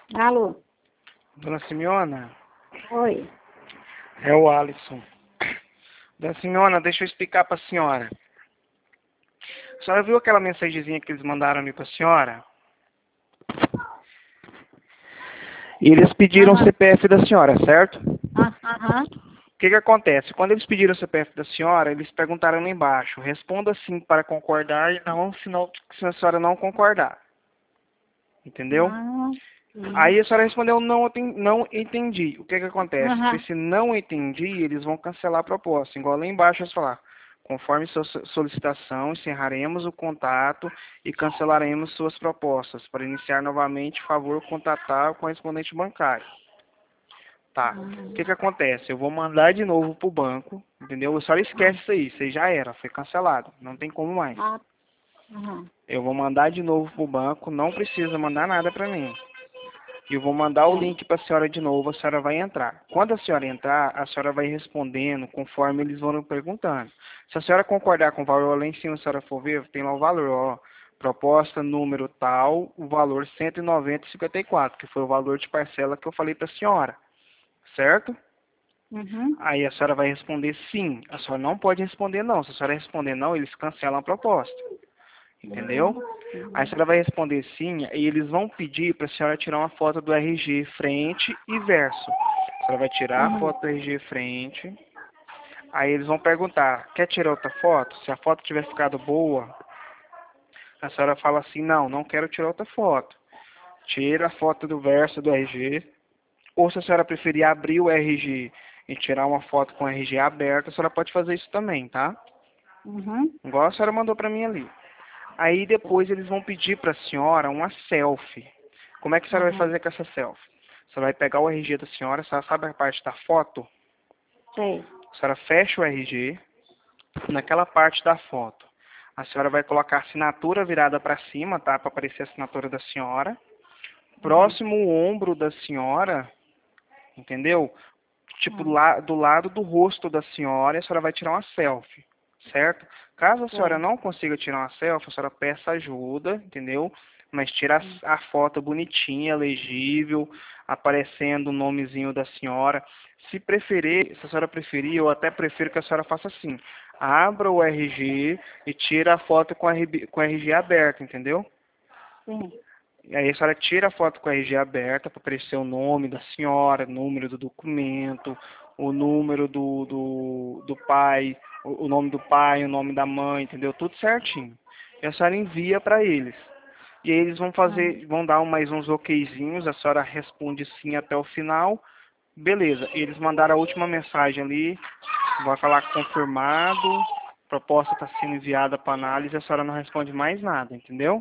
Alô? Dona Simeona, Oi. é o Alisson. Dona Simeona, deixa eu explicar para a senhora. A senhora viu aquela mensagenzinha que eles mandaram ali para a senhora? E eles pediram o CPF da senhora, certo? Aham. O que acontece? Quando eles pediram o CPF da senhora, eles perguntaram lá embaixo, responda sim para concordar e não se a senhora não concordar. Entendeu? Sim. Aí a senhora respondeu não entendi. O que acontece? Com Aham. esse não entendi, eles vão cancelar a proposta. Igual lá embaixo eles falaram, conforme sua solicitação, encerraremos o contato e cancelaremos suas propostas. Para iniciar novamente, favor contatar o correspondente bancário. Tá. O que acontece? Eu vou mandar de novo pro banco, entendeu? A senhora esquece isso aí, isso aí já era, foi cancelado. Não tem como mais. Aham. Eu vou mandar de novo pro banco, não precisa mandar nada para mim. E eu vou mandar o link para a senhora de novo, a senhora vai entrar. Quando a senhora entrar, a senhora vai respondendo conforme eles vão perguntando. Se a senhora concordar com o valor lá em cima, a senhora for ver, tem lá o valor, ó. Proposta número tal, o valor 190,54, que foi o valor de parcela que eu falei para a senhora. Certo? Uhum. Aí a senhora vai responder sim. A senhora não pode responder não. Se a senhora responder não, eles cancelam a proposta. Entendeu? Aí a senhora vai responder sim e eles vão pedir para a senhora tirar uma foto do RG frente e verso. A senhora vai tirar a foto do RG frente. Aí eles vão perguntar, quer tirar outra foto? Se a foto tiver ficado boa, a senhora fala assim, não quero tirar outra foto. Tira a foto do verso do RG. Ou se a senhora preferir abrir o RG e tirar uma foto com o RG aberto, a senhora pode fazer isso também, tá? Uhum. Igual a senhora mandou para mim ali. Aí depois eles vão pedir para a senhora uma selfie. Como é que a senhora vai Uhum. fazer com essa selfie? A senhora vai pegar o RG da senhora, a senhora sabe a parte da foto? Sei. A senhora fecha o RG naquela parte da foto. A senhora vai colocar a assinatura virada para cima, tá? Para aparecer a assinatura da senhora. Próximo o ombro da senhora, entendeu? Tipo do lado do rosto da senhora, a senhora vai tirar uma selfie, certo? Caso a senhora Sei. não consiga tirar uma selfie, a senhora peça ajuda, entendeu? Mas tira a foto bonitinha, legível, aparecendo o nomezinho da senhora. Se preferir, se a senhora preferir, eu até prefiro que a senhora faça assim. Abra o RG e tira a foto com o RG aberto, entendeu? Sim. E aí a senhora tira a foto com a RG aberta para aparecer o nome da senhora, o número do documento, o número do pai, o nome do pai, o nome da mãe, entendeu? Tudo certinho. E a senhora envia para eles. E aí eles vão fazer, vão dar mais uns okzinhos, a senhora responde sim até o final. Beleza, eles mandaram a última mensagem ali, vai falar confirmado, proposta está sendo enviada para análise, a senhora não responde mais nada, entendeu?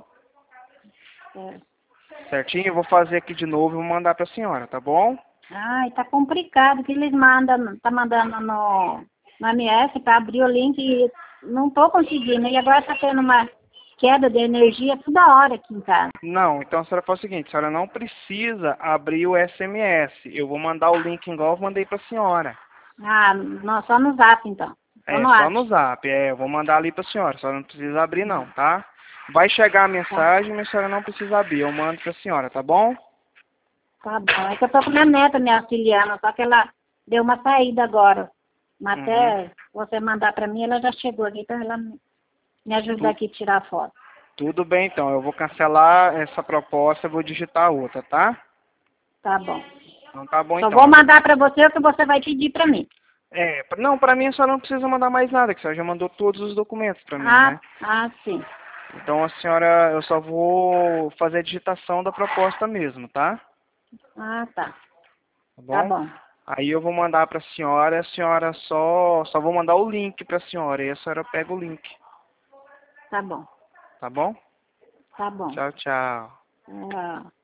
É. Certinho? Eu vou fazer aqui de novo e vou mandar para a senhora, tá bom? Ai, tá complicado que eles mandam, tá mandando no MS para abrir o link e não tô conseguindo. E agora tá tendo uma queda de energia toda hora aqui em casa. Não, então a senhora faz o seguinte, a senhora não precisa abrir o SMS. Eu vou mandar o link igual eu mandei para a senhora. Ah, não, só no Zap então. Só É, no só WhatsApp. no Zap. É, eu vou mandar ali para a senhora. A senhora não precisa abrir não, tá? Vai chegar a Tá, mensagem, mas a senhora não precisa abrir. Eu mando para a senhora, tá bom? tá bom. É que eu tô com minha neta me auxiliando, só que ela deu uma saída agora. Mas Uhum. até você mandar para mim, ela já chegou aqui para ela me ajudar Tu- aqui a tirar a foto. tudo bem então. Eu vou cancelar essa proposta, eu vou digitar outra, tá? Tá bom. Então tá bom Só então. vou mandar para você o que você vai pedir para mim. Não, para mim a senhora não precisa mandar mais nada, que a senhora já mandou todos os documentos para mim, Ah, né? sim. Então a senhora, eu só vou fazer a digitação da proposta mesmo, tá? Ah, tá. Tá Tá bom? bom. Aí eu vou mandar para a senhora só vou mandar o link para a senhora, e a senhora pega o link, Tá bom. tá bom? Tá bom. Tchau, tchau. Ah.